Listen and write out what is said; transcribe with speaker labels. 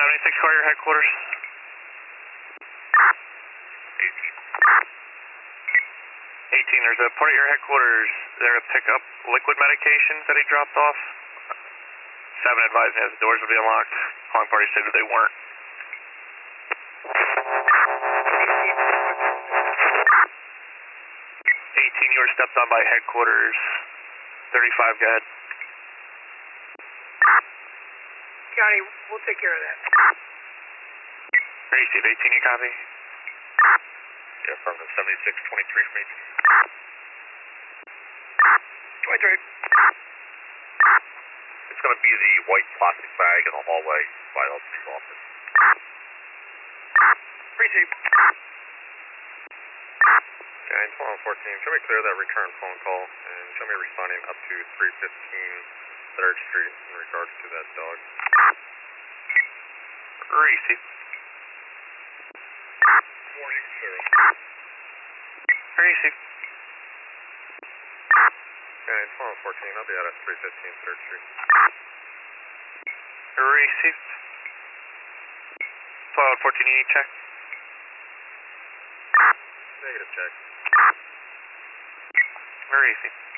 Speaker 1: 76 Carrier headquarters. 18, there's a part of your headquarters there to pick up liquid medications that he dropped off. 7 advising us the doors will be unlocked. Calling party said that they weren't. 18, you were stepped on by headquarters. 35, go ahead.
Speaker 2: County, we'll take care of that.
Speaker 1: Receive 18, you copy?
Speaker 3: Yeah, from the 7623 from 18.
Speaker 1: 23.
Speaker 3: It's going to be the white plastic bag in the hallway by the police office.
Speaker 1: Receive.
Speaker 3: Okay, 1214, show me clear that return phone call and show me responding up to 315 3rd Street in regards to that dog.
Speaker 1: Receive.
Speaker 3: 4, you can clear us.
Speaker 1: Receive.
Speaker 3: Okay, 1214, I'll be out at 315 3rd Street.
Speaker 1: Receive. 1214, you need check?
Speaker 3: Negative check.
Speaker 1: Receive.